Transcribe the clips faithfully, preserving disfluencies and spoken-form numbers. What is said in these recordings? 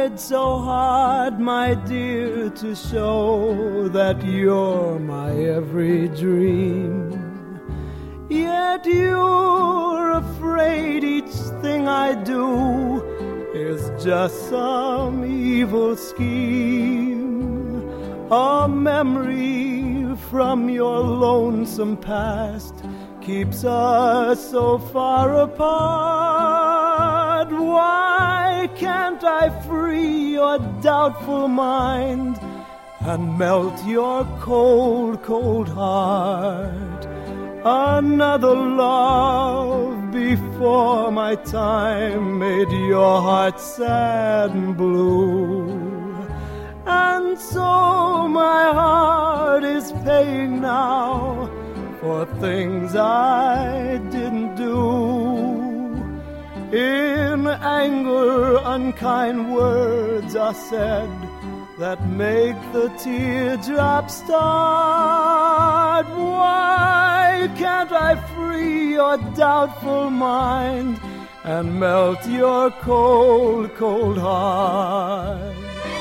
tried so hard, my dear, to show that you're my every dream. Yet you're afraid each thing I do is just some evil scheme, a memory from your lonesome past keeps us so far apart. Why can't I free your doubtful mind and melt your cold, cold heart? Another love before my time made your heart sad and blue, and so my heart is paying now for things I didn't do. In anger, unkind words are said that make the teardrops start. Why can't I free your doubtful mind and melt your cold, cold heart?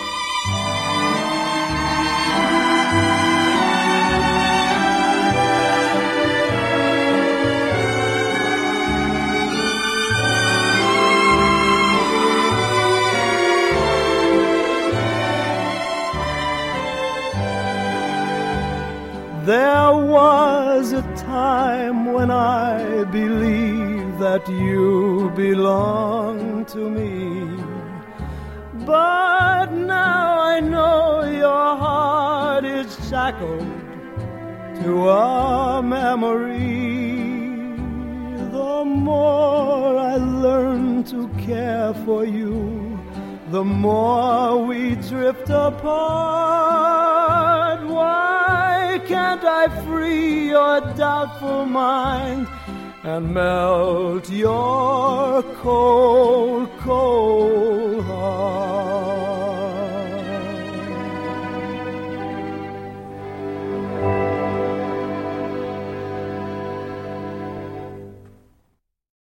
There was a time when I believed that you belonged to me, but now I know your heart is shackled to a memory. The more I learn to care for you, the more we drift apart. Why can't I free your doubtful mind and melt your cold, cold heart?